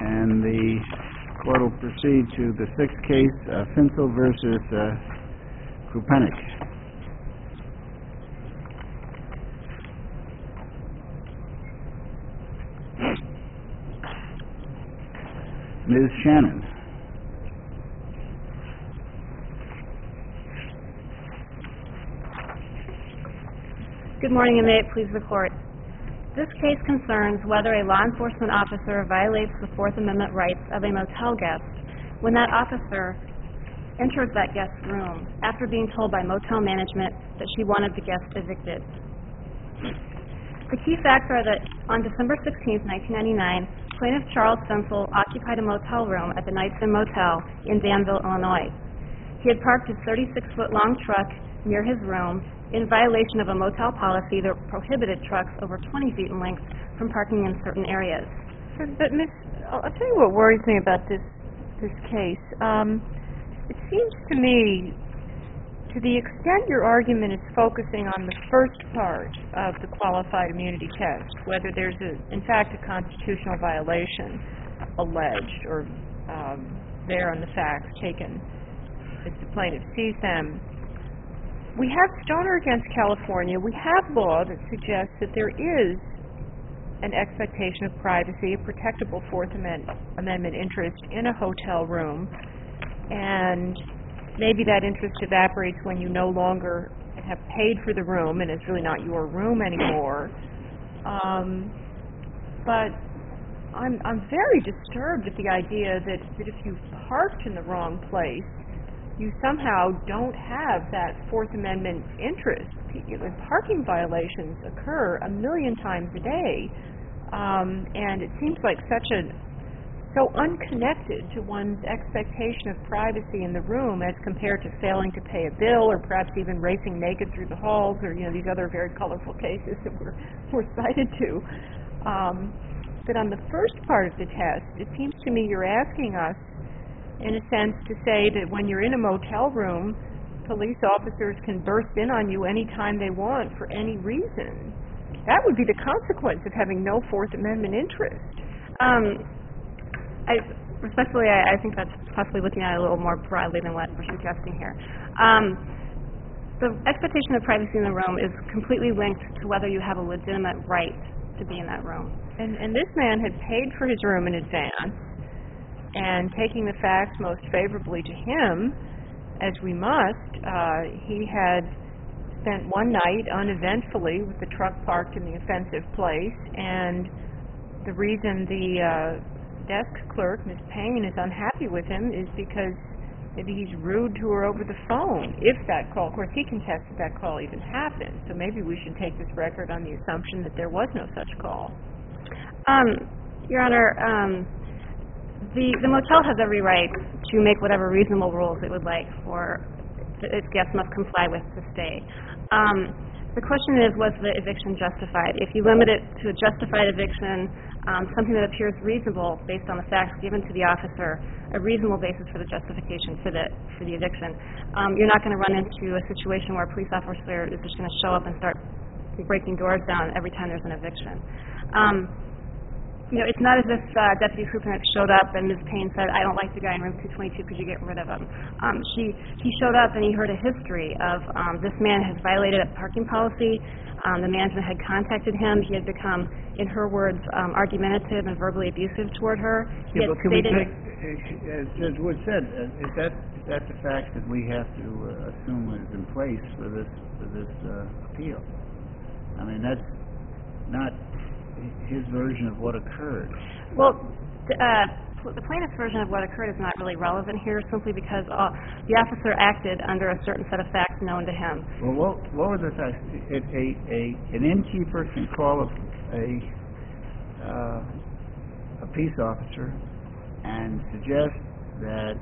And the court will proceed to the sixth case, Finsel versus Krupenik. Ms. Shannon. Good morning, and may it please the court. This case concerns whether a law enforcement officer violates the Fourth Amendment rights of a motel guest when that officer enters that guest's room after being told by motel management that she wanted the guest evicted. The key facts are that on December 16, 1999, plaintiff Charles Finsel occupied a motel room at the Knights Inn Motel in Danville, Illinois. He had parked his 36-foot-long truck near his room in violation of a motel policy that prohibited trucks over 20 feet in length from parking in certain areas. But Miss, I'll tell you what worries me about this case. It seems to me, to the extent your argument is focusing on the first part of the qualified immunity test, whether there's in fact a constitutional violation alleged or there on the facts taken as the plaintiff sees them, we have Stoner against California. We have law that suggests that there is an expectation of privacy, a protectable Fourth Amendment interest in a hotel room, and maybe that interest evaporates when you no longer have paid for the room and it's really not your room anymore. But I'm very disturbed at the idea that if you've parked in the wrong place, you somehow don't have that Fourth Amendment interest. Parking violations occur a million times a day, and it seems like so unconnected to one's expectation of privacy in the room as compared to failing to pay a bill or perhaps even racing naked through the halls or these other very colorful cases that we're cited to. But on the first part of the test, it seems to me you're asking us in a sense to say that when you're in a motel room, police officers can burst in on you anytime they want for any reason. That would be the consequence of having no Fourth Amendment interest. Respectfully, I think that's possibly looking at it a little more broadly than what we're suggesting here. The expectation of privacy in the room is completely linked to whether you have a legitimate right to be in that room. And this man had paid for his room in advance, and taking the facts most favorably to him, as we must, he had spent one night uneventfully with the truck parked in the offensive place, and the reason the desk clerk, Ms. Payne, is unhappy with him is because maybe he's rude to her over the phone, if that call, of course he contests that call even happened, so maybe we should take this record on the assumption that there was no such call. Your Honor, the motel has every right to make whatever reasonable rules it would like for its guests must comply with to stay. The question is, was the eviction justified? If you limit it to a justified eviction, something that appears reasonable based on the facts given to the officer, a reasonable basis for the justification for the eviction, you're not going to run into a situation where a police officer is just going to show up and start breaking doors down every time there's an eviction. It's not as if Deputy Krupenik showed up and Ms. Payne said, I don't like the guy in room 222, could you get rid of him? He showed up and he heard a history of this man has violated a parking policy. The management had contacted him. He had become, in her words, argumentative and verbally abusive toward her. Yeah, but can we take, as Judge Wood said, is that the fact that we have to assume is in place for this appeal? I mean, that's not his version of what occurred. Well, the plaintiff's version of what occurred is not really relevant here, simply because the officer acted under a certain set of facts known to him. Well, what were the facts? An innkeeper can call a peace officer and suggest that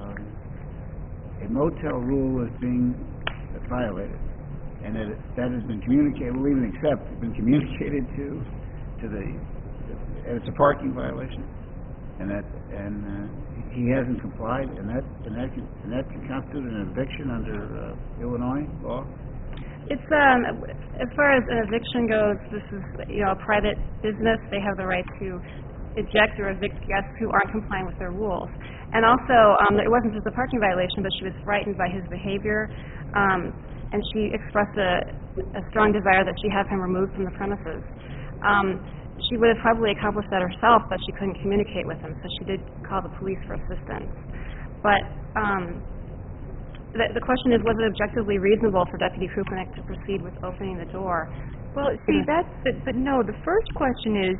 a motel rule is being violated, and that has been communicated. We'll even accept it's been communicated to and it's a parking violation, and he hasn't complied, and that can constitute an eviction under Illinois law. It's as far as an eviction goes, this is a private business. They have the right to eject or evict guests who aren't complying with their rules. And also, it wasn't just a parking violation, but she was frightened by his behavior, and she expressed a strong desire that she have him removed from the premises. She would have probably accomplished that herself, but she couldn't communicate with him, so she did call the police for assistance. But the question is, was it objectively reasonable for Deputy Krupanek to proceed with opening the door? Well, see, but no, the first question is,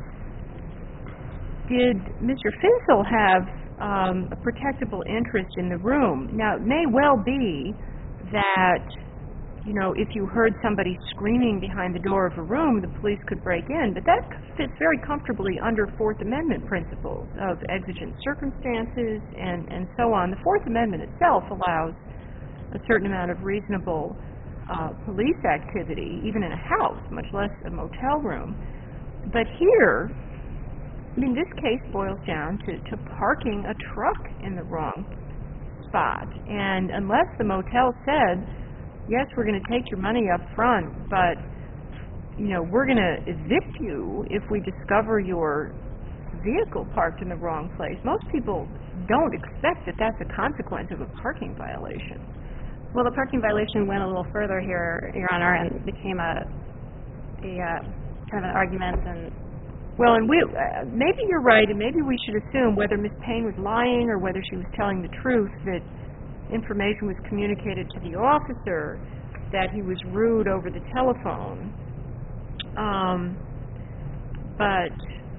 did Mr. Finsel have a protectable interest in the room? Now, it may well be that, you know, if you heard somebody screaming behind the door of a room, the police could break in, but that fits very comfortably under Fourth Amendment principles of exigent circumstances and so on. The Fourth Amendment itself allows a certain amount of reasonable police activity, even in a house, much less a motel room. But here, I mean, this case boils down to parking a truck in the wrong spot. And unless the motel said, yes, we're going to take your money up front, but, you know, we're going to evict you if we discover your vehicle parked in the wrong place, most people don't expect that that's a consequence of a parking violation. Well, the parking violation went a little further here, Your Honor, and became a kind of an argument. And well, and we maybe you're right, and maybe we should assume whether Ms. Payne was lying or whether she was telling the truth, that information was communicated to the officer that he was rude over the telephone. But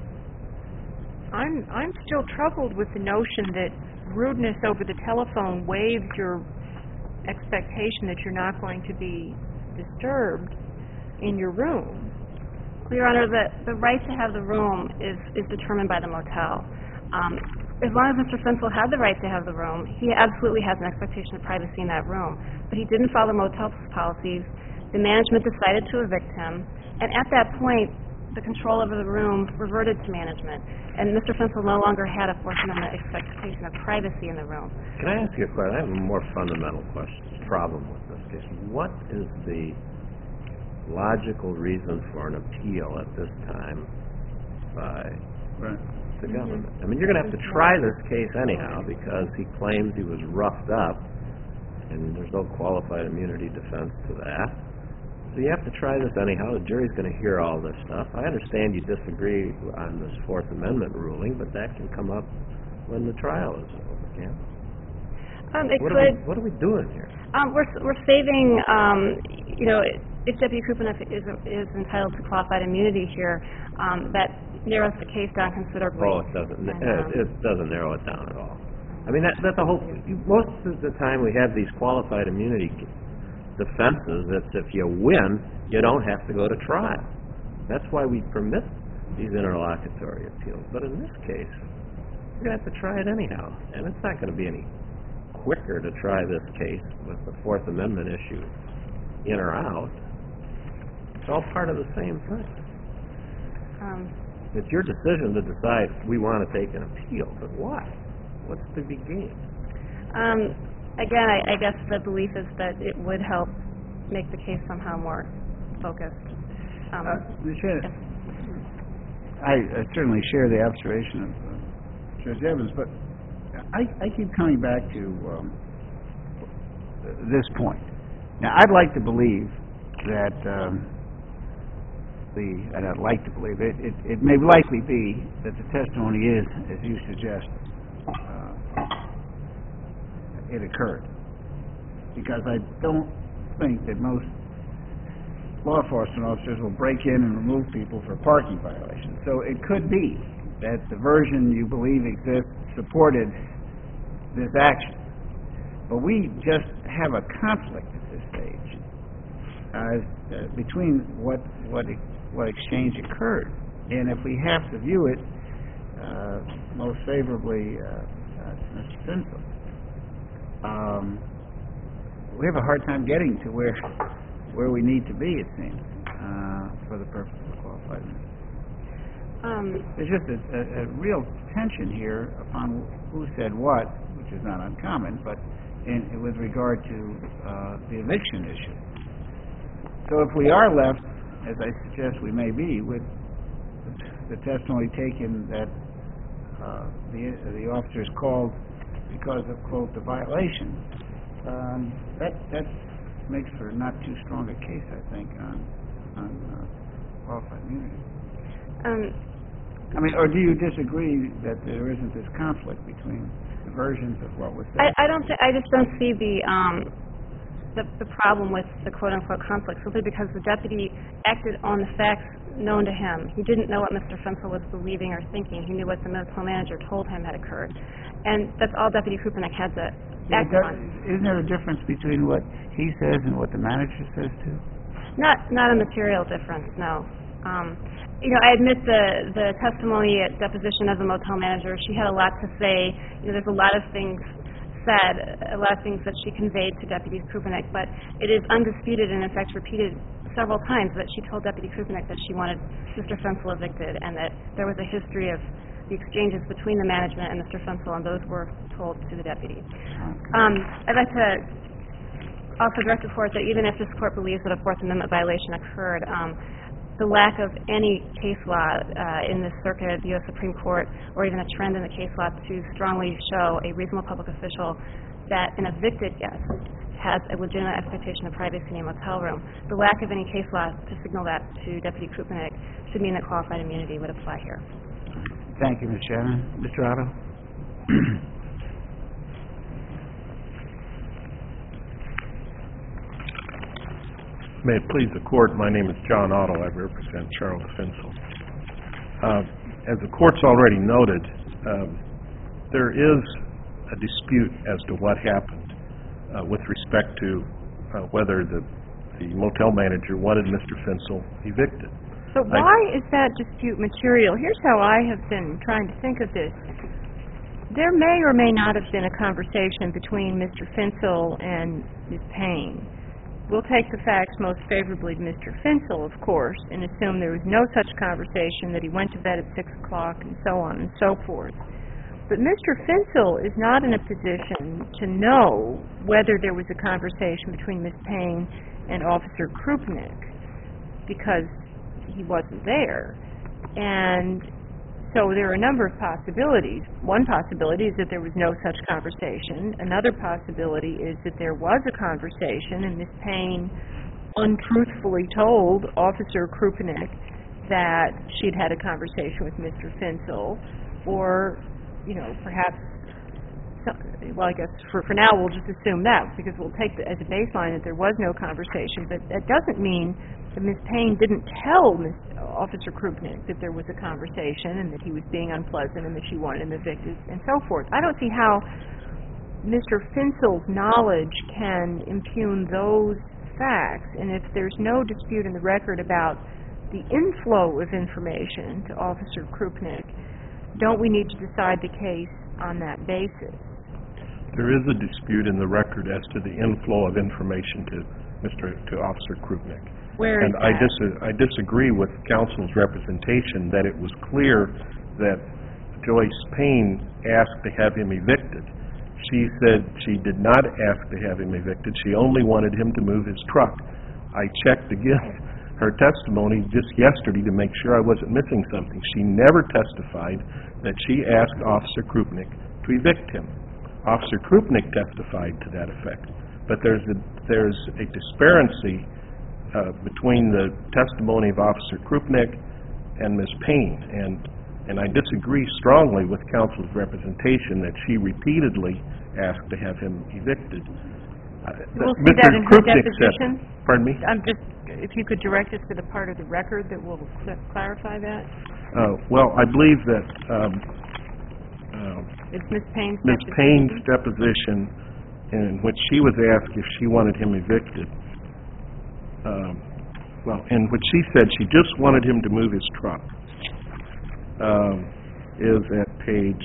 I'm still troubled with the notion that rudeness over the telephone waives your expectation that you're not going to be disturbed in your room. Well, Your Honor, the right to have the room is determined by the motel. As long as Mr. Finsel had the right to have the room, he absolutely has an expectation of privacy in that room. But he didn't follow motel policies. The management decided to evict him, and at that point, the control over the room reverted to management, and Mr. Finsel no longer had a Fourth Amendment expectation of privacy in the room. Can I ask you a question? I have a more fundamental problem with this case. What is the logical reason for an appeal at this time by the government? I mean, you're going to have to try this case anyhow because he claims he was roughed up, and there's no qualified immunity defense to that. So you have to try this anyhow. The jury's going to hear all this stuff. I understand you disagree on this Fourth Amendment ruling, but that can come up when the trial is over, can't it? What are we doing here? We're saving, you know, if Deputy Krupanek is entitled to qualified immunity here, that narrows the case down considerably. Oh, it doesn't. It doesn't narrow it down at all. I mean, that's the whole. Most of the time, we have these qualified immunity defenses that if you win, you don't have to go to trial. That's why we permit these interlocutory appeals. But in this case, you're going to have to try it anyhow, and it's not going to be any quicker to try this case with the Fourth Amendment issue in or out. It's all part of the same thing. It's your decision to decide we want to take an appeal, but why? What's the big game? Again, I guess the belief is that it would help make the case somehow more focused. I certainly share the observation of Judge Evans, but I keep coming back to this point. Now, I'd like to believe that it may likely be that the testimony is, as you suggest, it occurred. Because I don't think that most law enforcement officers will break in and remove people for parking violations. So it could be that the version you believe exists supported this action. But we just have a conflict at this stage between what exchange occurred. And if we have to view it most favorably to Mr. Finsel, we have a hard time getting to where we need to be, it seems, for the purpose of qualified immunity. There's just a real tension here upon who said what, which is not uncommon, but with regard to the eviction issue. So if we are left, as I suggest we may be, with the testimony taken that the officer is called because of, quote, the violation, that makes for not too strong a case, I think, on qualified immunity. I mean, or do you disagree that there isn't this conflict between the versions of what was said? I just don't see the problem with the quote-unquote conflict, simply because the deputy acted on the facts known to him. He didn't know what Mr. Fensel was believing or thinking. He knew what the motel manager told him had occurred. And that's all Deputy Krupanek had to act on. Isn't there a difference between what he says and what the manager says, too? Not a material difference, no. I admit the testimony at deposition of the motel manager, she had a lot to say. There's a lot of things said, a lot of things that she conveyed to Deputy Krupanek, but it is undisputed and, in fact, repeated several times that she told Deputy Krupanek that she wanted Mr. Fensel evicted and that there was a history of the exchanges between the management and Mr. Fensel, and those were told to the deputy. I'd like to also direct the court that even if this court believes that a Fourth Amendment violation occurred, the lack of any case law in this circuit, the U.S. Supreme Court, or even a trend in the case law to strongly show a reasonable public official that an evicted guest has a legitimate expectation of privacy in a motel room, the lack of any case law to signal that to Deputy Krupanek should mean that qualified immunity would apply here. Thank you, Ms. Shannon. Mr. Otto? May it please the Court, my name is John Otto. I represent Charles Fensel. As the Court's already noted, there is a dispute as to what happened with respect to whether the motel manager wanted Mr. Fensel evicted. So why is that dispute material? Here's how I have been trying to think of this. There may or may not have been a conversation between Mr. Fensel and Ms. Payne. We'll take the facts most favorably to Mr. Fensel, of course, and assume there was no such conversation, that he went to bed at 6 o'clock, and so on and so forth. But Mr. Fensel is not in a position to know whether there was a conversation between Ms. Payne and Officer Krupanek, because he wasn't there. And so there are a number of possibilities. One possibility is that there was no such conversation. Another possibility is that there was a conversation and Ms. Payne untruthfully told Officer Krupanek that she'd had a conversation with Mr. Fensel, or, perhaps, I guess for now we'll just assume that, because we'll take as a baseline that there was no conversation, but that doesn't mean that Ms. Payne didn't tell Officer Krupanek that there was a conversation and that he was being unpleasant and that she wanted him evicted and so forth. I don't see how Mr. Fensel's knowledge can impugn those facts, and if there's no dispute in the record about the inflow of information to Officer Krupanek, don't we need to decide the case on that basis? There is a dispute in the record as to the inflow of information to Officer Krupanek. Where is that? I disagree with counsel's representation that it was clear that Joyce Payne asked to have him evicted. She said she did not ask to have him evicted. She only wanted him to move his truck. I checked again her testimony just yesterday to make sure I wasn't missing something. She never testified that she asked Officer Krupanek to evict him. Officer Krupanek testified to that effect. But there's a disparity between the testimony of Officer Krupanek and Ms. Payne, and I disagree strongly with counsel's representation that she repeatedly asked to have him evicted. We'll see that in her deposition. Pardon me? If you could direct us to the part of the record that will clarify that. Well, I believe that it's Ms. Payne's deposition, in which she was asked if she wanted him evicted. In which she said she just wanted him to move his truck, is at page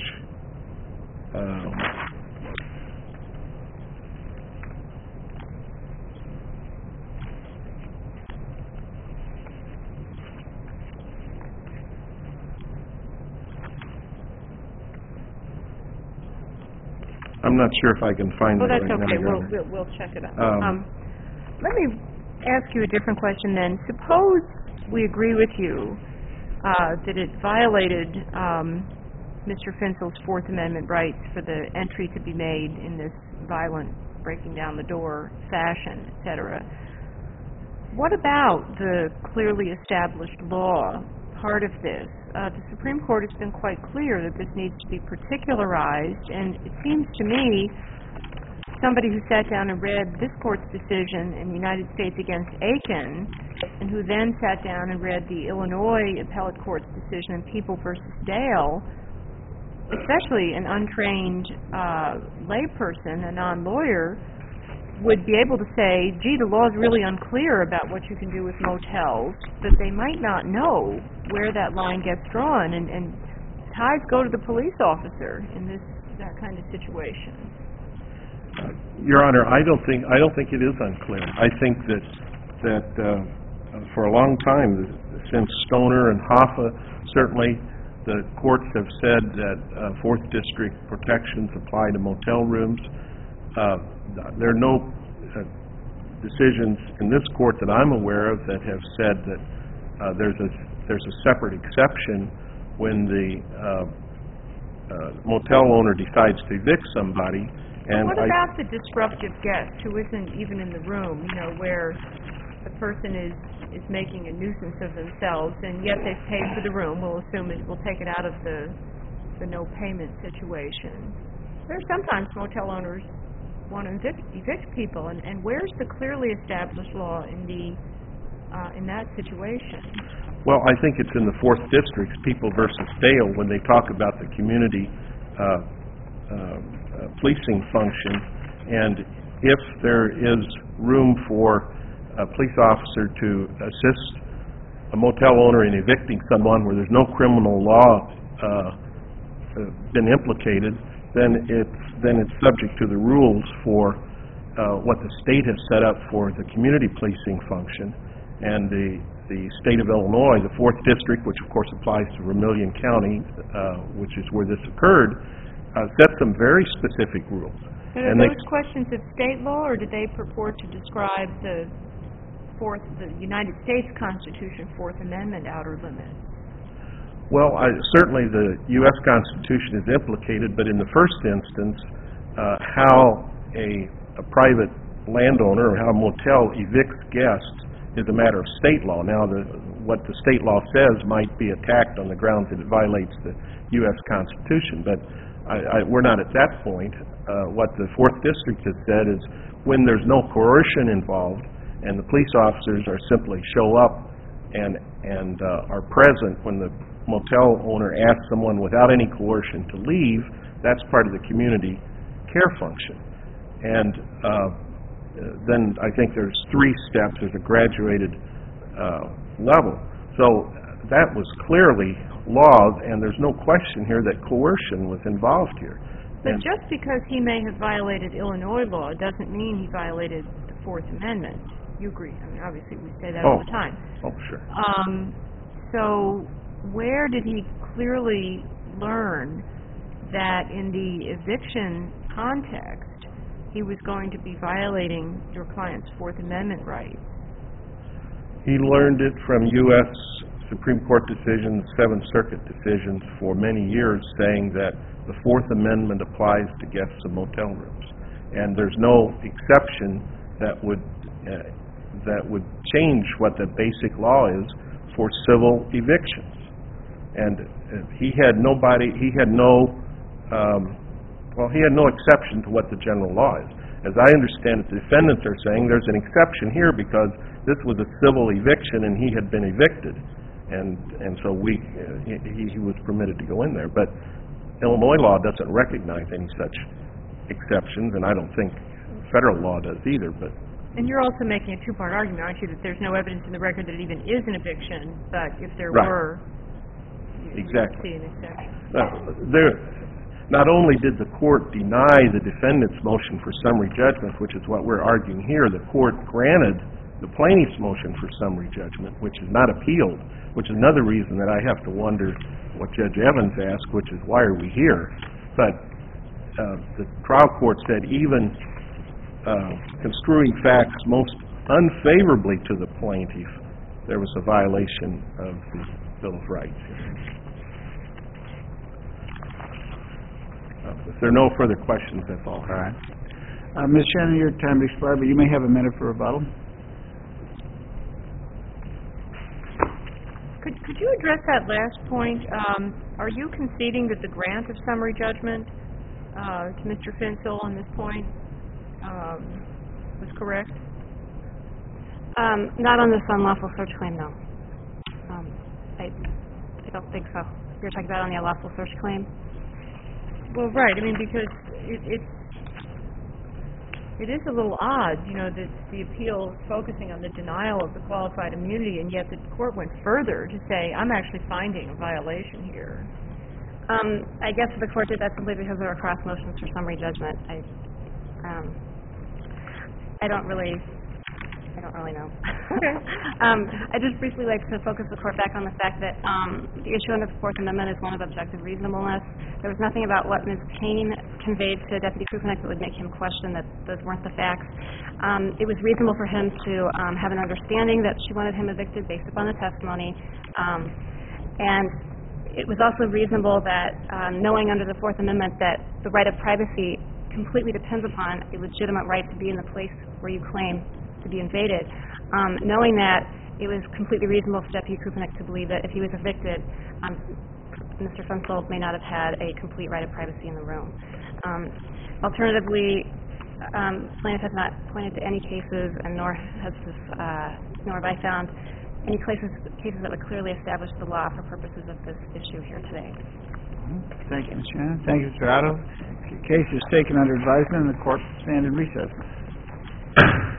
I'm not sure if I can find it right now. Well, that's okay. We'll check it out. Let me ask you a different question then. Suppose we agree with you that it violated Mr. Finsel's Fourth Amendment rights for the entry to be made in this violent, breaking down the door fashion, etc. What about the clearly established law part of this? The Supreme Court has been quite clear that this needs to be particularized, and it seems to me somebody who sat down and read this court's decision in the United States against Aiken, and who then sat down and read the Illinois appellate court's decision in People v. Dale, especially an untrained layperson, a non-lawyer, would be able to say, gee, the law is really unclear about what you can do with motels, but they might not know where that line gets drawn, and ties go to the police officer in that kind of situation. Your Honor, I don't think it is unclear. I think that for a long time, since Stoner and Hoffa, certainly the courts have said that Fourth District protections apply to motel rooms. There are no decisions in this court that I'm aware of that have said that there's a separate exception when the motel owner decides to evict somebody. And what about the disruptive guest who isn't even in the room, where the person is making a nuisance of themselves, and yet they've paid for the room? We'll assume we'll take it out of the no payment situation. There's sometimes motel owners want to evict people, and where's the clearly established law in that situation? Well, I think it's in the Fourth District's People v. Dale when they talk about the community policing function, and if there is room for a police officer to assist a motel owner in evicting someone where there's no criminal law been implicated, then it's subject to the rules for what the state has set up for the community policing function. And the state of Illinois, the Fourth District, which of course applies to Vermilion County, which is where this occurred, set some very specific rules. And are those questions of state law, or did they purport to describe the United States Constitution Fourth Amendment outer limits? Well, certainly the U.S. Constitution is implicated, but in the first instance, how a private landowner or how a motel evicts guests is a matter of state law. Now, what the state law says might be attacked on the grounds that it violates the U.S. Constitution, but we're not at that point. What the Fourth District has said is when there's no coercion involved and the police officers are simply show up and are present when the motel owner asks someone without any coercion to leave, that's part of the community care function. And then I think there's 3 steps. There's a graduated level. So that was clearly law, and there's no question here that coercion was involved here. But just because he may have violated Illinois law doesn't mean he violated the Fourth Amendment. You agree? I mean, obviously we say that all the time. Oh, sure. So where did he clearly learn that in the eviction context he was going to be violating your client's Fourth Amendment rights? He learned it from U.S. Supreme Court decisions, Seventh Circuit decisions for many years, saying that the Fourth Amendment applies to guests of motel rooms, and there's no exception that would change what the basic law is for civil evictions. And he had no exception to what the general law is. As I understand it, the defendants are saying there's an exception here because this was a civil eviction and he had been evicted, and so he was permitted to go in there. But Illinois law doesn't recognize any such exceptions, and I don't think federal law does either. And you're also making a two-part argument, aren't you, that there's no evidence in the record that it even is an eviction, but if there were, you would see an exception. Not only did the court deny the defendant's motion for summary judgment, which is what we're arguing here, the court granted the plaintiff's motion for summary judgment, which is not appealed, which is another reason that I have to wonder what Judge Evans asked, which is why are we here? But the trial court said even construing facts most unfavorably to the plaintiff, there was a violation of the Bill of Rights. If there are no further questions, that's all. All right. Ms. Shannon, your time has expired, but you may have a minute for rebuttal. Could you address that last point? Are you conceding that the grant of summary judgment to Mr. Finsel on this point was correct? Not on this unlawful search claim, no. I don't think so. You're talking about on the unlawful search claim? Well, right. I mean, because it is a little odd, you know, that the appeal is focusing on the denial of the qualified immunity, and yet the court went further to say, I'm actually finding a violation here. I guess the court did that simply because there were cross motions for summary judgment. I don't really know. Okay. I'd just briefly like to focus the court back on the fact that the issue under the Fourth Amendment is one of objective reasonableness. There was nothing about what Ms. Payne conveyed to Deputy Krupanek that would make him question that those weren't the facts. It was reasonable for him to have an understanding that she wanted him evicted based upon the testimony. And it was also reasonable that, knowing under the Fourth Amendment that the right of privacy completely depends upon a legitimate right to be in the place where you claim to be invaded, knowing that it was completely reasonable for Deputy Krupanek to believe that if he was evicted, Mr. Finsel may not have had a complete right of privacy in the room. Alternatively, plaintiff has not pointed to any cases, and nor have I found any cases that would clearly establish the law for purposes of this issue here today. Thank you, Ms. Shannon. Thank you, Mr. Otto. The case is taken under advisement, and the court will stand in recess.